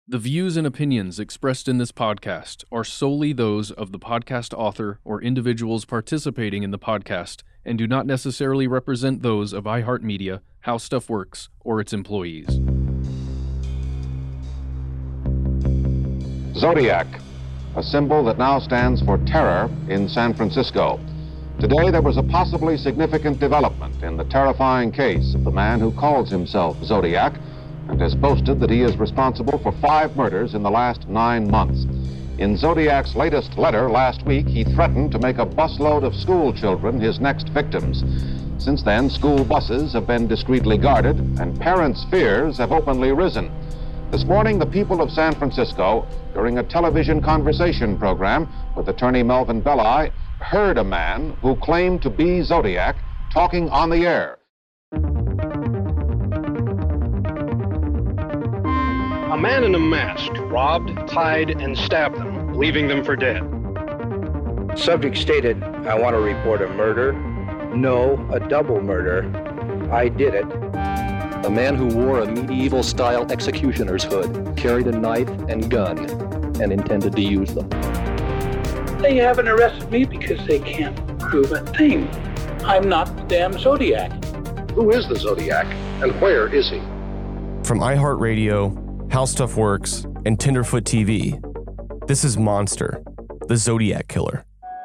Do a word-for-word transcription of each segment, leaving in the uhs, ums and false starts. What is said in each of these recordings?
The views and opinions expressed in this podcast are solely those of the podcast author or individuals participating in the podcast and do not necessarily represent those of iHeartMedia, How Stuff Works, or its employees. Zodiac, a symbol that now stands for terror in San Francisco. Today there was a possibly significant development in the terrifying case of the man who calls himself Zodiac and has boasted that he is responsible for five murders in the last nine months. In Zodiac's latest letter last week, he threatened to make a busload of school children his next victims. Since then, school buses have been discreetly guarded, and parents' fears have openly risen. This morning, the people of San Francisco, during a television conversation program with attorney Melvin Belli, heard a man who claimed to be Zodiac talking on the air. A man in a mask robbed, tied, and stabbed them, leaving them for dead. Subject stated, I want to report a murder. No, a double murder. I did it. A man who wore a medieval-style executioner's hood, carried a knife and gun, and intended to use them. They haven't arrested me because they can't prove a thing. I'm not the damn Zodiac. Who is the Zodiac, and where is he? From iHeartRadio, How Stuff Works, and Tenderfoot T V, this is Monster, the Zodiac Killer.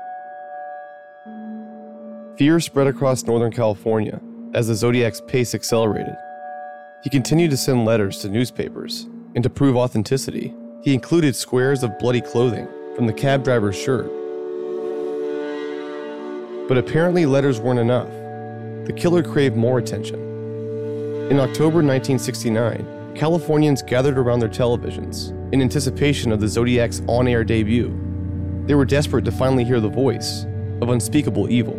Fear spread across Northern California as the Zodiac's pace accelerated. He continued to send letters to newspapers, and to prove authenticity, he included squares of bloody clothing from the cab driver's shirt. But apparently letters weren't enough. The killer craved more attention. In October nineteen sixty-nine, Californians gathered around their televisions in anticipation of the Zodiac's on-air debut. They were desperate to finally hear the voice of unspeakable evil.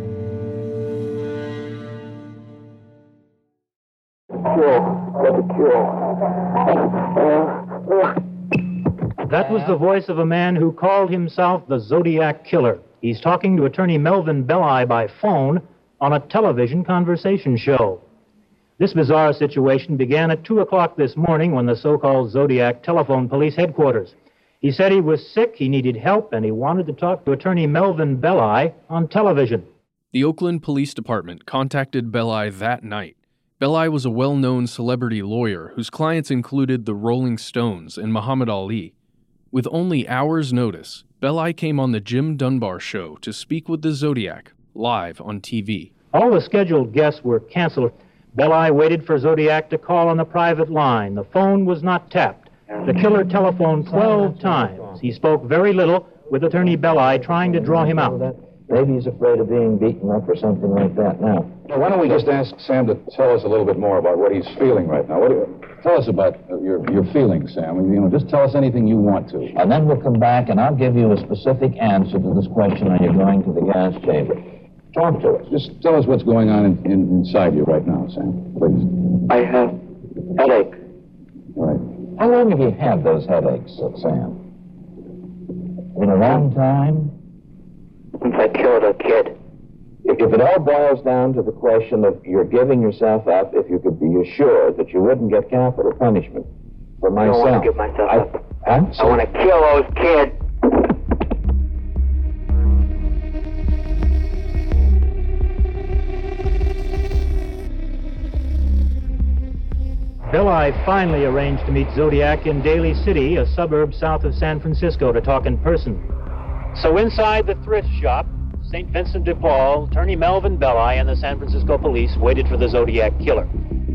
That was the voice of a man who called himself the Zodiac Killer. He's talking to attorney Melvin Belli by phone on a television conversation show. This bizarre situation began at two o'clock this morning when the so-called Zodiac telephoned police headquarters. He said he was sick, he needed help, and he wanted to talk to attorney Melvin Belli on television. The Oakland Police Department contacted Belli that night. Belli was a well-known celebrity lawyer whose clients included the Rolling Stones and Muhammad Ali. With only hours' notice, Belli came on the Jim Dunbar Show to speak with the Zodiac, live on T V. All the scheduled guests were canceled. Belli waited for Zodiac to call on the private line. The phone was not tapped. The killer telephoned twelve times. He spoke very little, with attorney Belli trying to draw him out. Maybe he's afraid of being beaten up or something like that now. Now, why don't we just ask Sam to tell us a little bit more about what he's feeling right now? What do you, tell us about your, your feelings, Sam. You know, just tell us anything you want to. And then we'll come back and I'll give you a specific answer to this question, are you going to the gas chamber? Talk to us. Just tell us what's going on in, in, inside you right now, Sam, please. I have headache. Right. How long have you had those headaches, Sam? In a long time? Since I killed a kid. If it all boils down to the question of you're giving yourself up, if you could be assured that you wouldn't get capital punishment for myself. I don't want to give myself I, up. Huh? I want to kill those kids. Belli finally arranged to meet Zodiac in Daly City, a suburb south of San Francisco, to talk in person. So inside the thrift shop, Saint Vincent de Paul, attorney Melvin Belli, and the San Francisco police waited for the Zodiac Killer.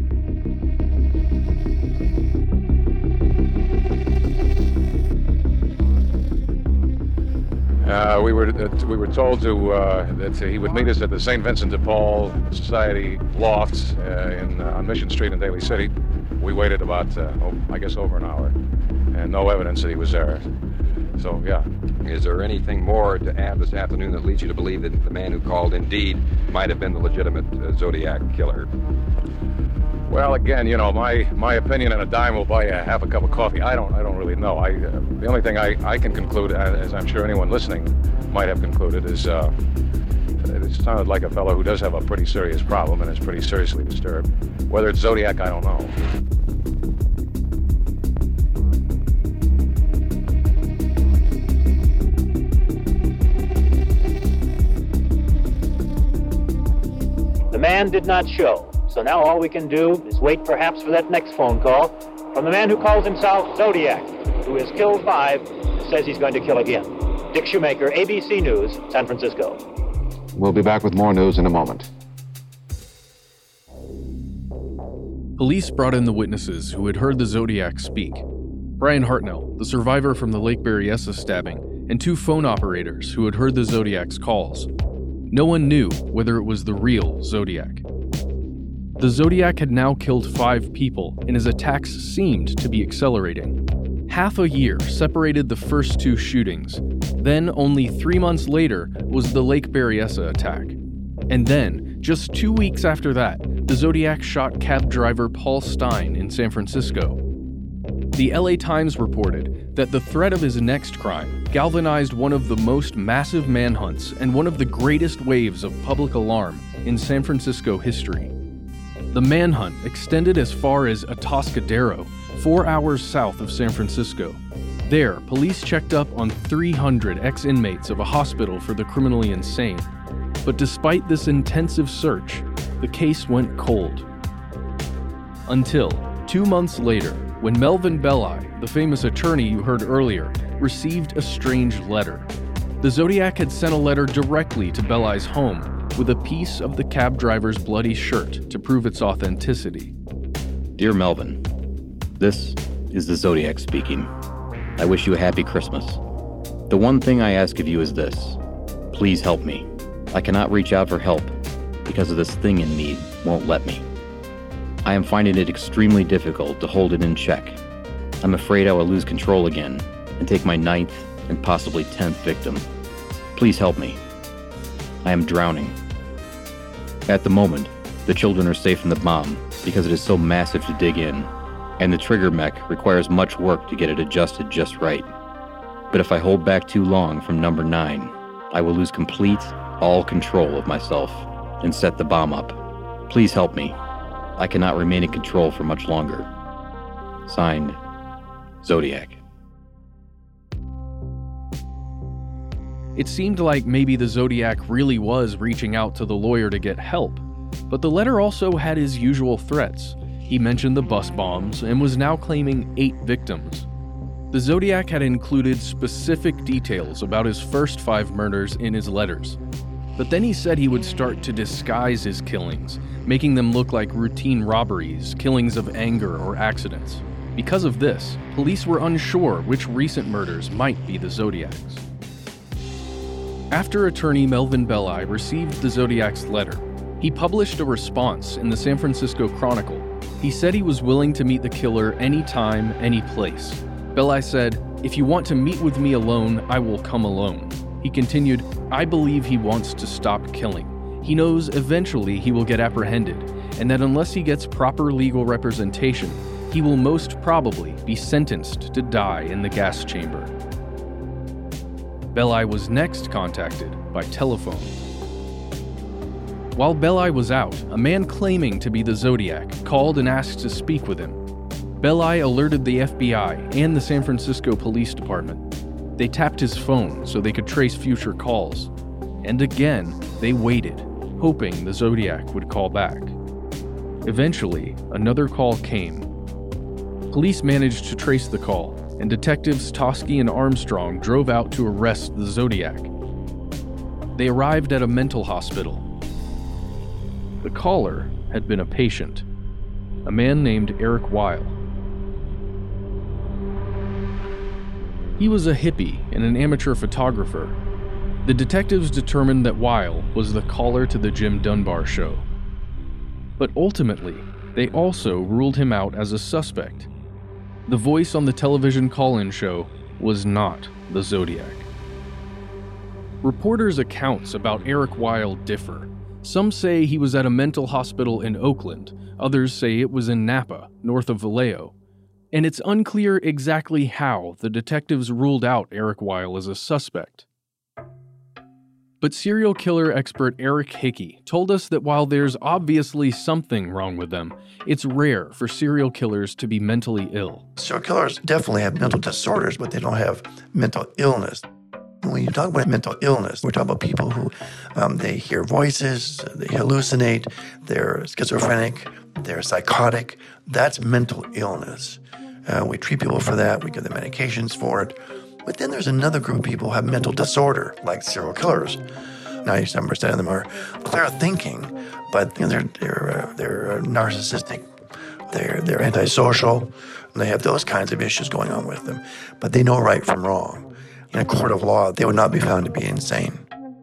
Uh, we were uh, we were told to uh, that he would meet us at the Saint Vincent de Paul Society lofts uh, in uh, on Mission Street in Daly City. We waited about uh, oh, I guess over an hour, and no evidence that he was there. So yeah. Is there anything more to add this afternoon that leads you to believe that the man who called indeed might have been the legitimate uh, Zodiac Killer? Well, again, you know, my, my opinion and a dime will buy you half a cup of coffee. I don't I don't really know. I uh, the only thing I, I can conclude, as I'm sure anyone listening might have concluded, is uh, it sounded like a fellow who does have a pretty serious problem and is pretty seriously disturbed. Whether it's Zodiac, I don't know. man did not show. So now all we can do is wait perhaps for that next phone call from the man who calls himself Zodiac, who has killed five and says he's going to kill again. Dick Shoemaker, A B C News, San Francisco. We'll be back with more news in a moment. Police brought in the witnesses who had heard the Zodiac speak. Brian Hartnell, the survivor from the Lake Berryessa stabbing, and two phone operators who had heard the Zodiac's calls. No one knew whether it was the real Zodiac. The Zodiac had now killed five people, and his attacks seemed to be accelerating. Half a year separated the first two shootings. Then, only three months later, was the Lake Berryessa attack. And then, just two weeks after that, the Zodiac shot cab driver Paul Stein in San Francisco. The L A Times reported that the threat of his next crime galvanized one of the most massive manhunts and one of the greatest waves of public alarm in San Francisco history. The manhunt extended as far as Atascadero, four hours south of San Francisco. There, police checked up on three hundred ex-inmates of a hospital for the criminally insane. But despite this intensive search, the case went cold. Until two months later, when Melvin Belli, the famous attorney you heard earlier, received a strange letter. The Zodiac had sent a letter directly to Belli's home with a piece of the cab driver's bloody shirt to prove its authenticity. Dear Melvin, this is the Zodiac speaking. I wish you a happy Christmas. The one thing I ask of you is this. Please help me. I cannot reach out for help because of this thing in me won't let me. I am finding it extremely difficult to hold it in check. I'm afraid I will lose control again and take my ninth and possibly tenth victim. Please help me. I am drowning. At the moment, the children are safe from the bomb because it is so massive to dig in, and the trigger mech requires much work to get it adjusted just right. But if I hold back too long from number nine, I will lose complete, all control of myself and set the bomb up. Please help me. I cannot remain in control for much longer. Signed, Zodiac. It seemed like maybe the Zodiac really was reaching out to the lawyer to get help, but the letter also had his usual threats. He mentioned the bus bombs and was now claiming eight victims. The Zodiac had included specific details about his first five murders in his letters, but then he said he would start to disguise his killings, making them look like routine robberies, killings of anger, or accidents. Because of this, police were unsure which recent murders might be the Zodiac's. After attorney Melvin Belli received the Zodiac's letter, he published a response in the San Francisco Chronicle. He said he was willing to meet the killer anytime, any place. Belli said, "If you want to meet with me alone, I will come alone." He continued, "I believe he wants to stop killing. He knows eventually he will get apprehended, and that unless he gets proper legal representation, he will most probably be sentenced to die in the gas chamber." Belli was next contacted by telephone. While Belli was out, a man claiming to be the Zodiac called and asked to speak with him. Belli alerted the F B I and the San Francisco Police Department. They tapped his phone so they could trace future calls. And again, they waited, hoping the Zodiac would call back. Eventually, another call came. Police managed to trace the call, and detectives Toschi and Armstrong drove out to arrest the Zodiac. They arrived at a mental hospital. The caller had been a patient, a man named Eric Weil. He was a hippie and an amateur photographer. The detectives determined that Weil was the caller to the Jim Dunbar show. But ultimately, they also ruled him out as a suspect. The voice on the television call-in show was not the Zodiac. Reporters' accounts about Eric Weil differ. Some say he was at a mental hospital in Oakland, others say it was in Napa, north of Vallejo. And it's unclear exactly how the detectives ruled out Eric Weil as a suspect. But serial killer expert Eric Hickey told us that while there's obviously something wrong with them, it's rare for serial killers to be mentally ill. Serial killers definitely have mental disorders, but they don't have mental illness. When you talk about mental illness, we're talking about people who, um, they hear voices, they hallucinate, they're schizophrenic, they're psychotic. That's mental illness. Uh, we treat people for that. We give them medications for it. But then there's another group of people who have mental disorder, like serial killers. ninety-seven percent of them are clear thinking, but you know, they're they're uh, they're narcissistic, they're they're antisocial, and they have those kinds of issues going on with them. But they know right from wrong. In a court of law, they would not be found to be insane.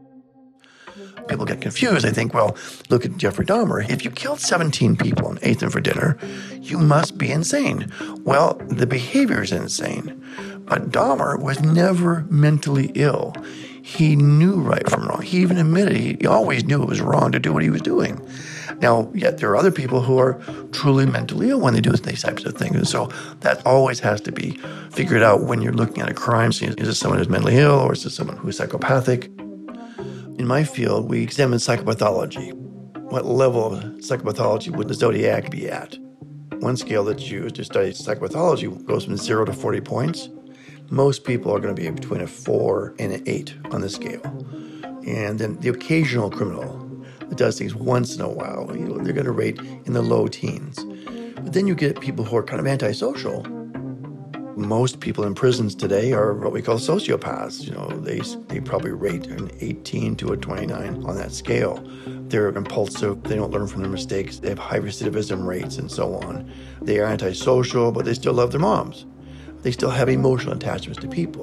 People get confused. They think, well, look at Jeffrey Dahmer. If you killed seventeen people and ate them for dinner, you must be insane. Well, the behavior is insane. But Dahmer was never mentally ill. He knew right from wrong. He even admitted he, he always knew it was wrong to do what he was doing. Now, yet there are other people who are truly mentally ill when they do these types of things. And so that always has to be figured out when you're looking at a crime scene. Is it someone who's mentally ill, or is it someone who's psychopathic? In my field, we examine psychopathology. What level of psychopathology would the Zodiac be at? One scale that's used to study psychopathology goes from zero to forty points. Most people are going to be between a four and an eight on the scale. And then the occasional criminal that does things once in a while, you know, they're going to rate in the low teens. But then you get people who are kind of antisocial. Most people in prisons today are what we call sociopaths. You know, they they probably rate an eighteen to a twenty-nine on that scale. They're impulsive. They don't learn from their mistakes. They have high recidivism rates and so on. They are antisocial, but they still love their moms. They still have emotional attachments to people.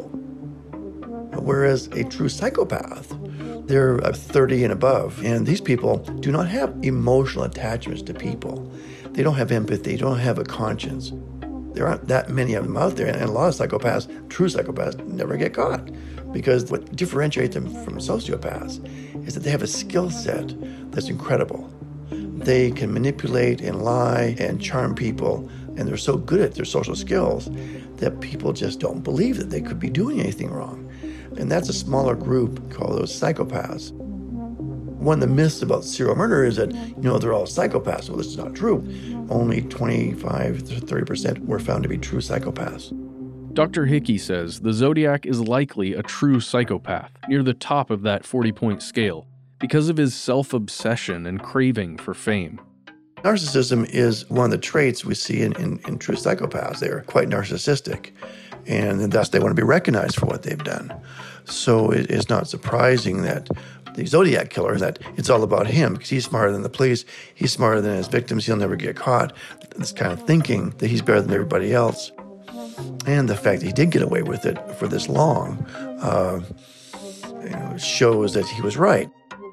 Whereas a true psychopath, they're thirty and above, and these people do not have emotional attachments to people. They don't have empathy, they don't have a conscience. There aren't that many of them out there, and a lot of psychopaths, true psychopaths, never get caught. Because what differentiates them from sociopaths is that they have a skill set that's incredible. They can manipulate and lie and charm people, and they're so good at their social skills that people just don't believe that they could be doing anything wrong. And that's a smaller group called those psychopaths. One of the myths about serial murder is that, you know, they're all psychopaths. Well, this is not true. Only twenty-five to thirty percent were found to be true psychopaths. Doctor Hickey says the Zodiac is likely a true psychopath, near the top of that forty-point scale, because of his self-obsession and craving for fame. Narcissism is one of the traits we see in, in, in true psychopaths. They're quite narcissistic, and thus they want to be recognized for what they've done. So it is not surprising that the Zodiac killer, that it's all about him, because he's smarter than the police, he's smarter than his victims, he'll never get caught. This kind of thinking that he's better than everybody else. And the fact that he did get away with it for this long uh, you know, shows that he was right.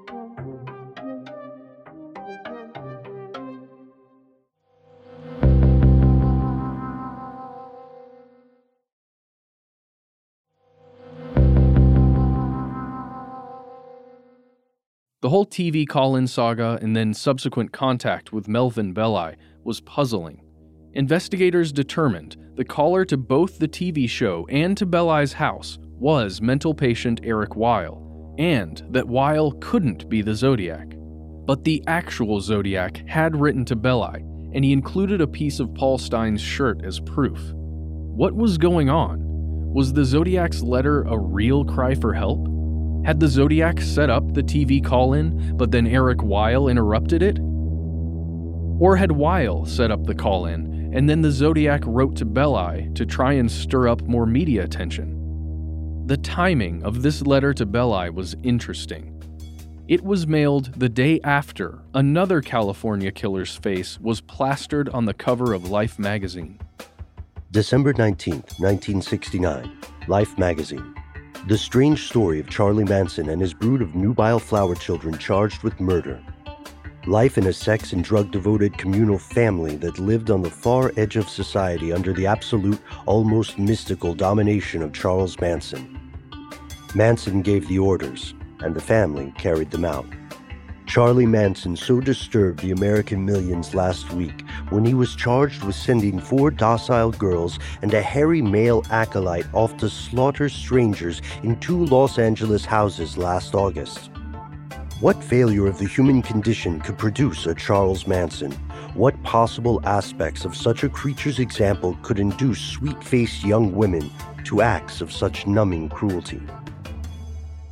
The whole T V call-in saga and then subsequent contact with Melvin Belli was puzzling. Investigators determined the caller to both the T V show and to Belli's house was mental patient Eric Weil, and that Weil couldn't be the Zodiac. But the actual Zodiac had written to Belli, and he included a piece of Paul Stine's shirt as proof. What was going on? Was the Zodiac's letter a real cry for help? Had the Zodiac set up the T V call-in, but then Eric Weil interrupted it? Or had Weil set up the call-in, and then the Zodiac wrote to Belli to try and stir up more media attention? The timing of this letter to Belli was interesting. It was mailed the day after another California killer's face was plastered on the cover of Life magazine. December nineteenth, nineteen sixty-nine, Life magazine. The strange story of Charlie Manson and his brood of nubile flower children charged with murder. Life in a sex and drug-devoted communal family that lived on the far edge of society under the absolute, almost mystical domination of Charles Manson. Manson gave the orders, and the family carried them out. Charlie Manson so disturbed the American millions last week when he was charged with sending four docile girls and a hairy male acolyte off to slaughter strangers in two Los Angeles houses last August. What failure of the human condition could produce a Charles Manson? What possible aspects of such a creature's example could induce sweet-faced young women to acts of such numbing cruelty?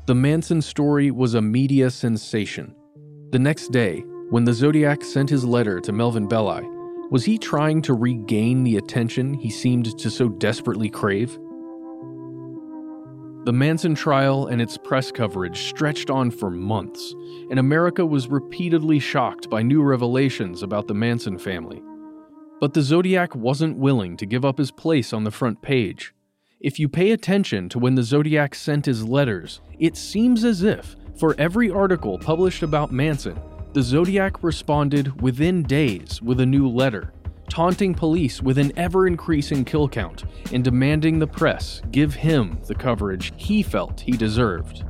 The Manson story was a media sensation. The next day, when the Zodiac sent his letter to Melvin Belli, was he trying to regain the attention he seemed to so desperately crave? The Manson trial and its press coverage stretched on for months, and America was repeatedly shocked by new revelations about the Manson family. But the Zodiac wasn't willing to give up his place on the front page. If you pay attention to when the Zodiac sent his letters, it seems as if, for every article published about Manson, the Zodiac responded within days with a new letter, taunting police with an ever-increasing kill count and demanding the press give him the coverage he felt he deserved.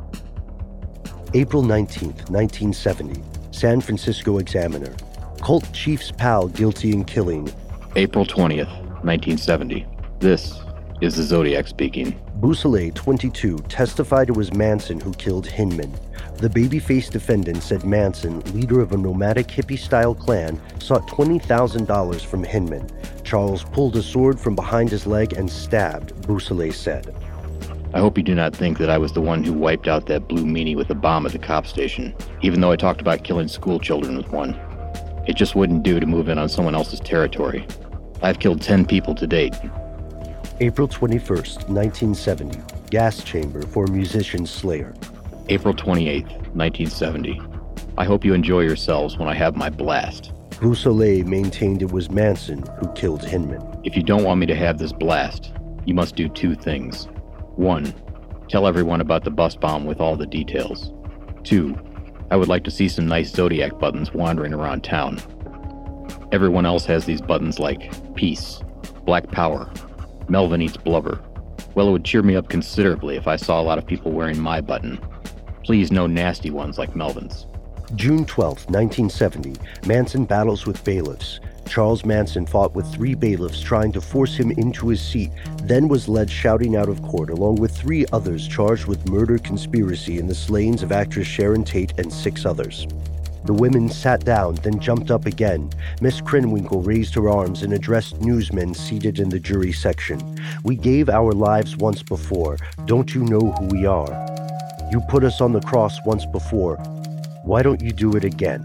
April nineteenth, nineteen seventy, San Francisco Examiner. Cult chief's pal guilty in killing. April twentieth, nineteen seventy. This is the Zodiac speaking. Beausoleil, twenty-two, testified it was Manson who killed Hinman. The baby-faced defendant said Manson, leader of a nomadic hippie-style clan, sought twenty thousand dollars from Hinman. Charles pulled a sword from behind his leg and stabbed, Beausoleil said. I hope you do not think that I was the one who wiped out that blue meanie with a bomb at the cop station, even though I talked about killing school children with one. It just wouldn't do to move in on someone else's territory. I've killed ten people to date. April twenty-first, nineteen seventy, gas chamber for musician Slayer. April twenty-eighth, nineteen seventy. I hope you enjoy yourselves when I have my blast. Beausoleil maintained it was Manson who killed Hinman. If you don't want me to have this blast, you must do two things. One, tell everyone about the bus bomb with all the details. Two, I would like to see some nice Zodiac buttons wandering around town. Everyone else has these buttons like peace, black power, Melvin eats blubber. Well, it would cheer me up considerably if I saw a lot of people wearing my button. Please, no nasty ones like Melvin's. June twelfth, nineteen seventy, Manson battles with bailiffs. Charles Manson fought with three bailiffs trying to force him into his seat, then was led shouting out of court along with three others charged with murder conspiracy in the slayings of actress Sharon Tate and six others. The women sat down, then jumped up again. Miss Krenwinkel raised her arms and addressed newsmen seated in the jury section. We gave our lives once before. Don't you know who we are? You put us on the cross once before. Why don't you do it again?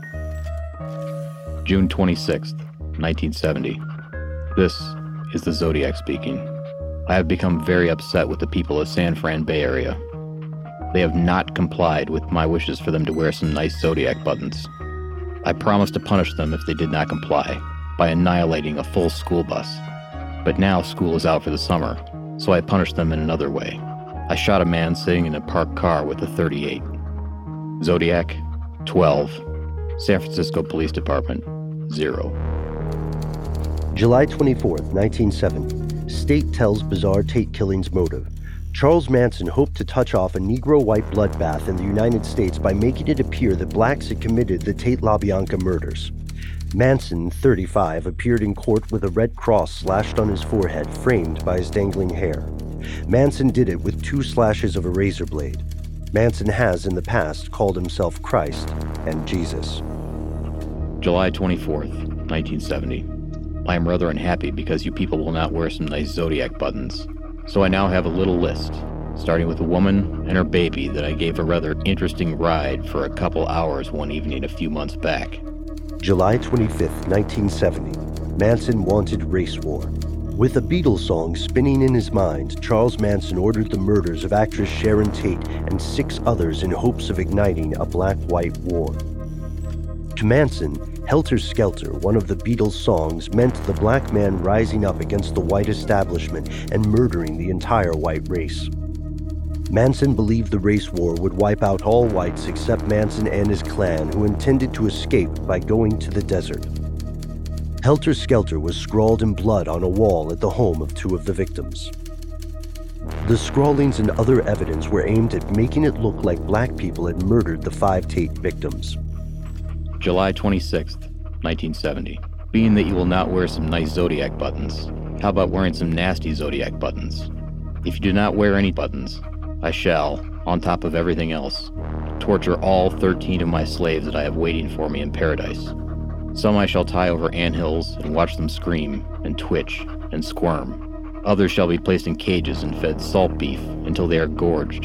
June twenty-sixth, nineteen seventy. This is the Zodiac speaking. I have become very upset with the people of San Fran Bay Area. They have not complied with my wishes for them to wear some nice Zodiac buttons. I promised to punish them if they did not comply, by annihilating a full school bus. But now school is out for the summer, so I punished them in another way. I shot a man sitting in a parked car with a thirty-eight. Zodiac, twelve. San Francisco Police Department, zero. July twenty-fourth, nineteen seventy. State tells bizarre Tate killing's motive. Charles Manson hoped to touch off a Negro-white bloodbath in the United States by making it appear that blacks had committed the Tate LaBianca murders. Manson, thirty-five, appeared in court with a red cross slashed on his forehead, framed by his dangling hair. Manson did it with two slashes of a razor blade. Manson has, in the past, called himself Christ and Jesus. July twenty-fourth, nineteen seventy. I am rather unhappy because you people will not wear some nice Zodiac buttons. So I now have a little list, starting with a woman and her baby that I gave a rather interesting ride for a couple hours one evening a few months back. July twenty-fifth, nineteen seventy. Manson wanted race war. With a Beatles song spinning in his mind, Charles Manson ordered the murders of actress Sharon Tate and six others in hopes of igniting a black-white war. To Manson, Helter Skelter, one of the Beatles' songs, meant the black man rising up against the white establishment and murdering the entire white race. Manson believed the race war would wipe out all whites except Manson and his clan, who intended to escape by going to the desert. Helter Skelter was scrawled in blood on a wall at the home of two of the victims. The scrawlings and other evidence were aimed at making it look like black people had murdered the five Tate victims. July twenty-sixth, nineteen seventy. Being that you will not wear some nice Zodiac buttons, how about wearing some nasty Zodiac buttons? If you do not wear any buttons, I shall, on top of everything else, torture all thirteen of my slaves that I have waiting for me in paradise. Some I shall tie over anthills and watch them scream and twitch and squirm. Others shall be placed in cages and fed salt beef until they are gorged.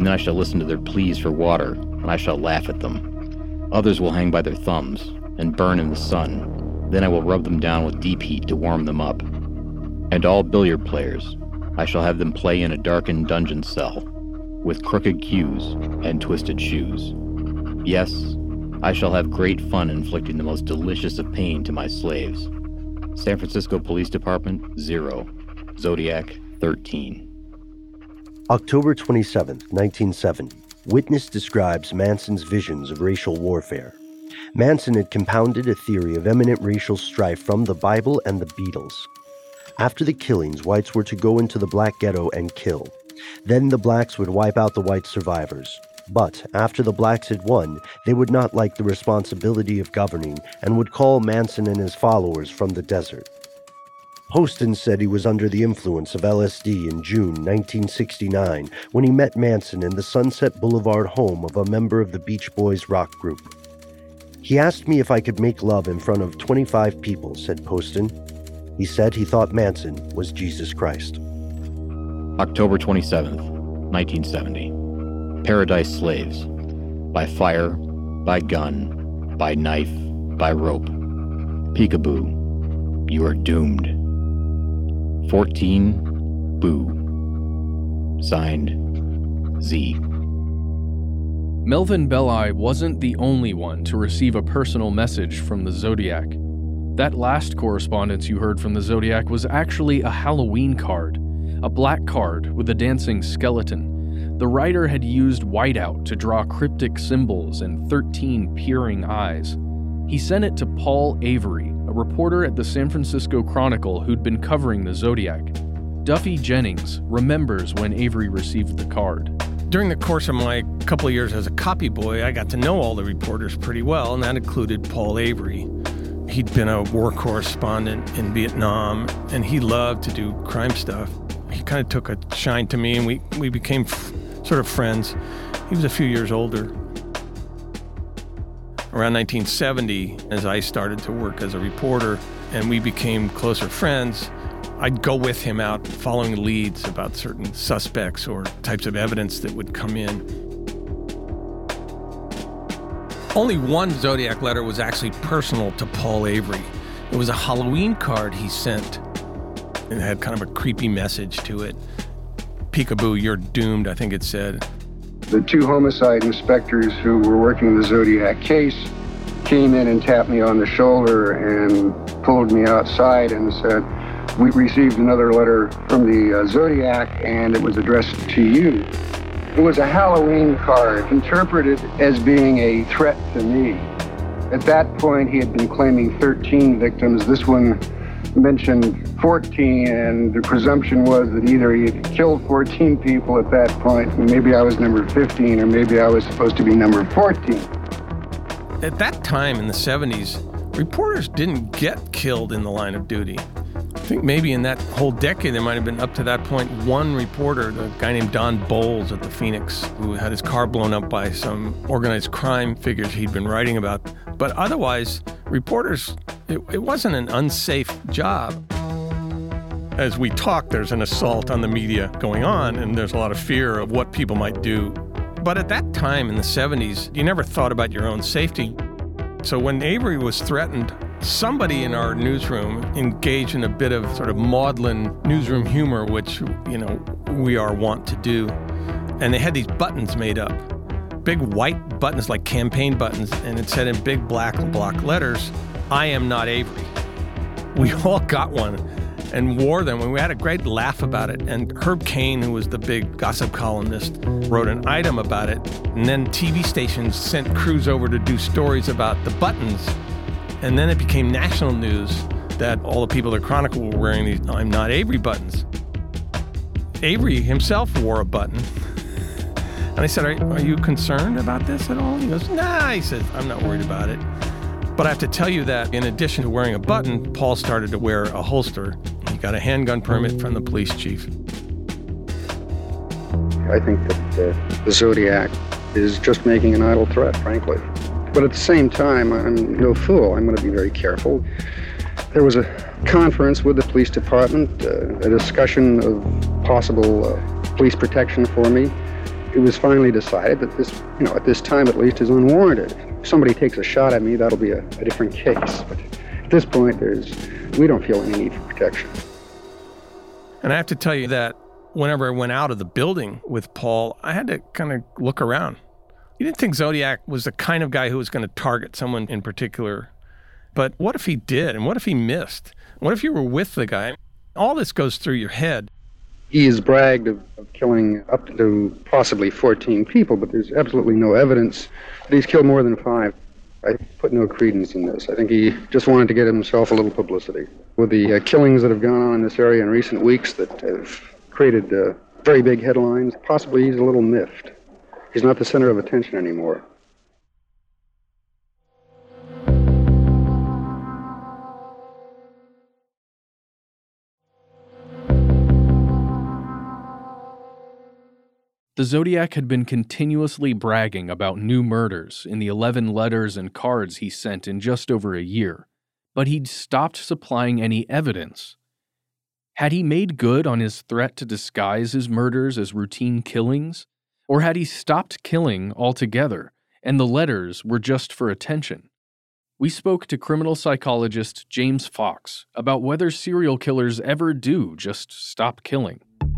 and then I shall listen to their pleas for water, and I shall laugh at them. Others will hang by their thumbs and burn in the sun. Then I will rub them down with deep heat to warm them up. And all billiard players, I shall have them play in a darkened dungeon cell, with crooked cues and twisted shoes. Yes, I shall have great fun inflicting the most delicious of pain to my slaves. San Francisco Police Department, zero. Zodiac, thirteen. October twenty-seventh, nineteen seventy. Witness describes Manson's visions of racial warfare. Manson had compounded a theory of imminent racial strife from the Bible and the Beatles. After the killings, whites were to go into the black ghetto and kill. Then the blacks would wipe out the white survivors. But after the blacks had won, they would not like the responsibility of governing and would call Manson and his followers from the desert. Poston said he was under the influence of L S D in June nineteen sixty-nine when he met Manson in the Sunset Boulevard home of a member of the Beach Boys rock group. He asked me if I could make love in front of twenty-five people, said Poston. He said he thought Manson was Jesus Christ. October twenty-seventh, nineteen seventy. Paradise Slaves. By fire, by gun, by knife, by rope. Peekaboo, you are doomed. fourteen, Boo. Signed, Z. Melvin Belli wasn't the only one to receive a personal message from the Zodiac. That last correspondence you heard from the Zodiac was actually a Halloween card, a black card with a dancing skeleton. The writer had used whiteout to draw cryptic symbols and thirteen peering eyes. He sent it to Paul Avery, a reporter at the San Francisco Chronicle who'd been covering the Zodiac. Duffy Jennings remembers when Avery received the card. During the course of my couple of years as a copy boy, I got to know all the reporters pretty well, and that included Paul Avery. He'd been a war correspondent in Vietnam, and he loved to do crime stuff. He kind of took a shine to me, and we, we became f- sort of friends. He was a few years older. Around nineteen seventy, as I started to work as a reporter, and we became closer friends, I'd go with him out following leads about certain suspects or types of evidence that would come in. Only one Zodiac letter was actually personal to Paul Avery. It was a Halloween card he sent. It had kind of a creepy message to it. Peekaboo, you're doomed, I think it said. The two homicide inspectors who were working the Zodiac case came in and tapped me on the shoulder and pulled me outside and said, "We received another letter from the uh, Zodiac, and it was addressed to you." It was a Halloween card interpreted as being a threat to me. At that point, he had been claiming thirteen victims. This one mentioned fourteen, and the presumption was that either he had killed fourteen people at that point, and maybe I was number fifteen, or maybe I was supposed to be number fourteen. At that time in the seventies, reporters didn't get killed in the line of duty. I think maybe in that whole decade, there might have been up to that point one reporter, the guy named Don Bowles at the Phoenix, who had his car blown up by some organized crime figures he'd been writing about. But otherwise, reporters, it, it wasn't an unsafe job. As we talk, there's an assault on the media going on, and there's a lot of fear of what people might do. But at that time in the seventies, you never thought about your own safety. So when Avery was threatened, somebody in our newsroom engaged in a bit of sort of maudlin newsroom humor, which, you know, we are wont to do. And they had these buttons made up, big white buttons like campaign buttons, and it said in big black block letters, "I am not Avery." We all got one and wore them, and we had a great laugh about it. And Herb Cain, who was the big gossip columnist, wrote an item about it. And then T V stations sent crews over to do stories about the buttons. And then it became national news that all the people at Chronicle were wearing these "I'm not Avery" buttons. Avery himself wore a button. And I said, are, are you concerned about this at all? He goes, nah, he said, I'm not worried about it. But I have to tell you that in addition to wearing a button, Paul started to wear a holster. He got a handgun permit from the police chief. I think that uh, the Zodiac is just making an idle threat, frankly. But at the same time, I'm no fool. I'm going to be very careful. There was a conference with the police department, uh, a discussion of possible uh, police protection for me. It was finally decided that this, you know, at this time at least, is unwarranted. If somebody takes a shot at me, that'll be a, a different case. But at this point, there's, we don't feel any need for protection. And I have to tell you that whenever I went out of the building with Paul, I had to kind of look around. You didn't think Zodiac was the kind of guy who was going to target someone in particular. But what if he did? And what if he missed? What if you were with the guy? All this goes through your head. He has bragged of, of killing up to possibly fourteen people, but there's absolutely no evidence that he's killed more than five. I put no credence in this. I think he just wanted to get himself a little publicity. With the uh, killings that have gone on in this area in recent weeks that have created uh, very big headlines, possibly he's a little miffed. He's not the center of attention anymore. The Zodiac had been continuously bragging about new murders in the eleven letters and cards he sent in just over a year, but he'd stopped supplying any evidence. Had he made good on his threat to disguise his murders as routine killings? Or had he stopped killing altogether, and the letters were just for attention? We spoke to criminal psychologist James Fox about whether serial killers ever do just stop killing.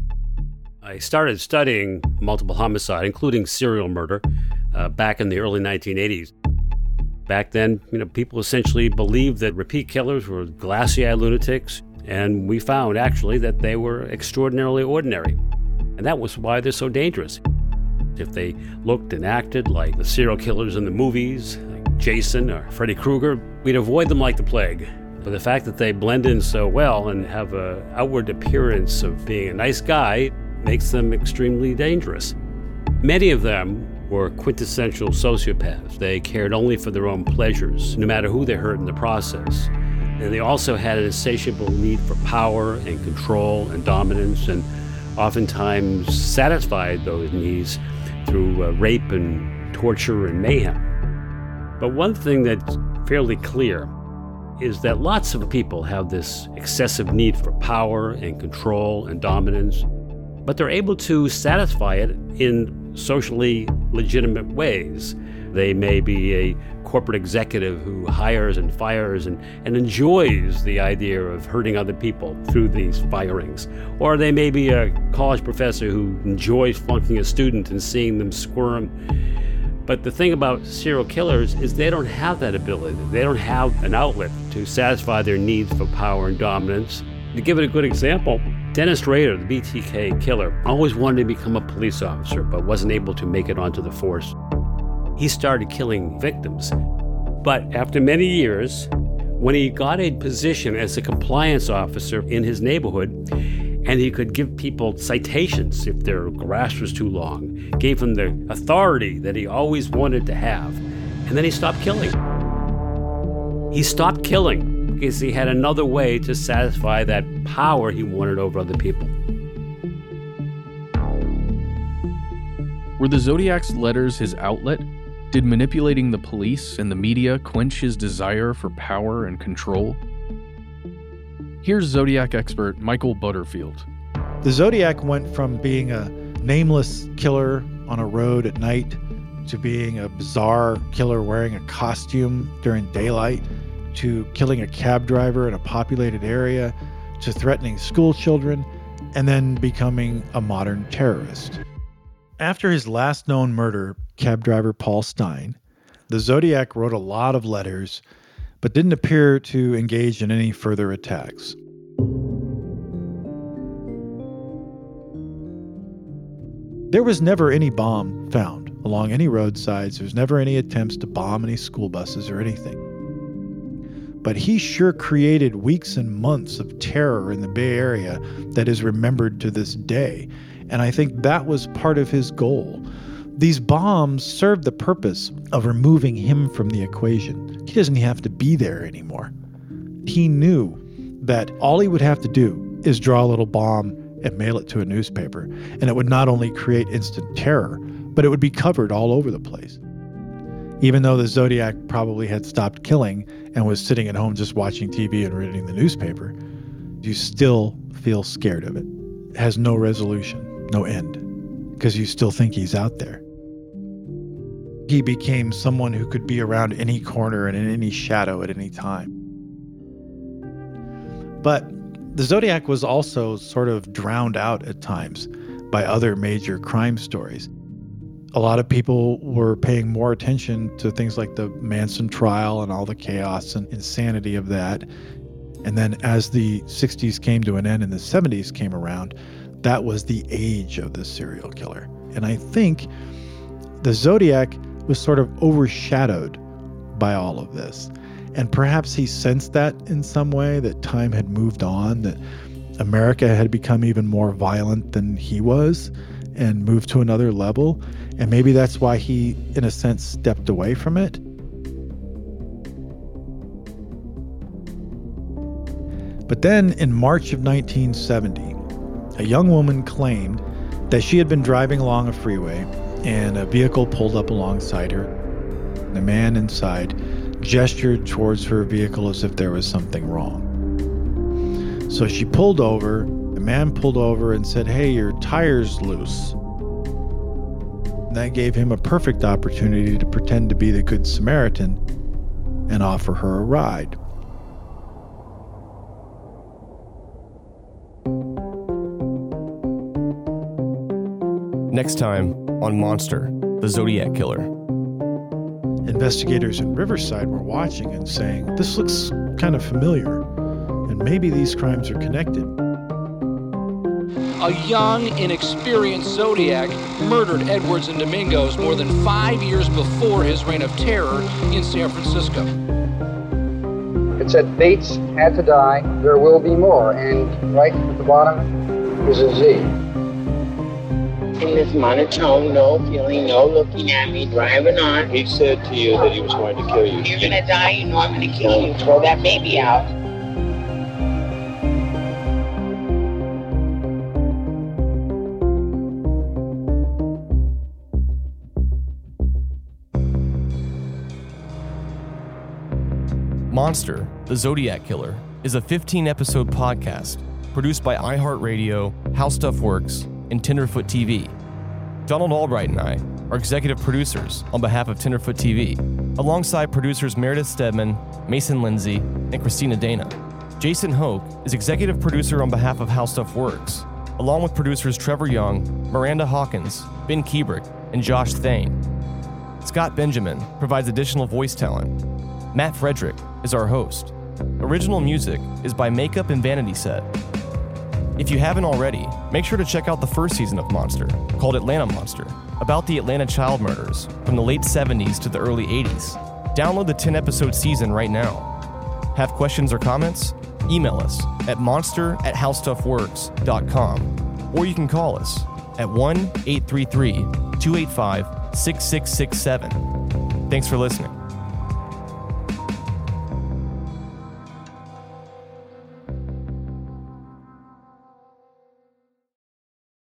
I started studying multiple homicide, including serial murder, uh, back in the early nineteen eighties. Back then, you know, people essentially believed that repeat killers were glassy-eyed lunatics, and we found, actually, that they were extraordinarily ordinary. And that was why they're so dangerous. If they looked and acted like the serial killers in the movies, like Jason or Freddy Krueger, we'd avoid them like the plague. But the fact that they blend in so well and have an outward appearance of being a nice guy makes them extremely dangerous. Many of them were quintessential sociopaths. They cared only for their own pleasures, no matter who they hurt in the process. And they also had an insatiable need for power and control and dominance, and oftentimes satisfied those needs through uh, rape and torture and mayhem. But one thing that's fairly clear is that lots of people have this excessive need for power and control and dominance, but they're able to satisfy it in socially legitimate ways. They may be a corporate executive who hires and fires and, and enjoys the idea of hurting other people through these firings. Or they may be a college professor who enjoys flunking a student and seeing them squirm. But the thing about serial killers is they don't have that ability. They don't have an outlet to satisfy their needs for power and dominance. To give it a good example, Dennis Rader, the B T K killer, always wanted to become a police officer, but wasn't able to make it onto the force. He started killing victims. But after many years, when he got a position as a compliance officer in his neighborhood, and he could give people citations if their grass was too long, gave him the authority that he always wanted to have, and then he stopped killing. He stopped killing because he had another way to satisfy that power he wanted over other people. Were the Zodiac's letters his outlet? Did manipulating the police and the media quench his desire for power and control? Here's Zodiac expert Michael Butterfield. The Zodiac went from being a nameless killer on a road at night to being a bizarre killer wearing a costume during daylight, to killing a cab driver in a populated area, to threatening school children, and then becoming a modern terrorist. After his last known murder, cab driver Paul Stine, the Zodiac wrote a lot of letters, but didn't appear to engage in any further attacks. There was never any bomb found along any roadsides. There was never any attempts to bomb any school buses or anything. But he sure created weeks and months of terror in the Bay Area that is remembered to this day. And I think that was part of his goal. These bombs served the purpose of removing him from the equation. He doesn't have to be there anymore. He knew that all he would have to do is draw a little bomb and mail it to a newspaper. And it would not only create instant terror, but it would be covered all over the place. Even though the Zodiac probably had stopped killing and was sitting at home just watching T V and reading the newspaper, you still feel scared of it. It has no resolution, no end, because you still think he's out there. He became someone who could be around any corner and in any shadow at any time. But the Zodiac was also sort of drowned out at times by other major crime stories. A lot of people were paying more attention to things like the Manson trial and all the chaos and insanity of that. And then as the sixties came to an end and the seventies came around, that was the age of the serial killer. And I think the Zodiac was sort of overshadowed by all of this. And perhaps he sensed that in some way, that time had moved on, that America had become even more violent than he was and moved to another level. And maybe that's why he, in a sense, stepped away from it. But then in March of nineteen seventy, a young woman claimed that she had been driving along a freeway and a vehicle pulled up alongside her. The man inside gestured towards her vehicle as if there was something wrong. So she pulled over. The man pulled over and said, "Hey, your tire's loose." And that gave him a perfect opportunity to pretend to be the Good Samaritan and offer her a ride. Next time on Monster, the Zodiac Killer. Investigators in Riverside were watching and saying, "This looks kind of familiar, and maybe these crimes are connected." A young, inexperienced Zodiac murdered Edwards and Domingos more than five years before his reign of terror in San Francisco. It said Bates had to die, there will be more, and right at the bottom is a Z. In this monotone, no feeling, no looking at me, driving on. He said to you that he was going to kill you. If you're gonna die, you know I'm gonna kill you. Throw that baby out. Monster, the Zodiac Killer, is a fifteen-episode podcast produced by iHeartRadio, How Stuff Works, and Tenderfoot T V. Donald Albright and I are executive producers on behalf of Tenderfoot T V, alongside producers Meredith Stedman, Mason Lindsay, and Christina Dana. Jason Hoke is executive producer on behalf of How Stuff Works, along with producers Trevor Young, Miranda Hawkins, Ben Kubrick, and Josh Thane. Scott Benjamin provides additional voice talent. Matt Frederick is our host. Original music is by Makeup and Vanity Set. If you haven't already, make sure to check out the first season of Monster, called Atlanta Monster, about the Atlanta child murders from the late seventies to the early eighties. Download the ten-episode season right now. Have questions or comments? Email us at monster at howstuffworks dot com, or you can call us at one eight three three, two eight five, six six six seven. Thanks for listening.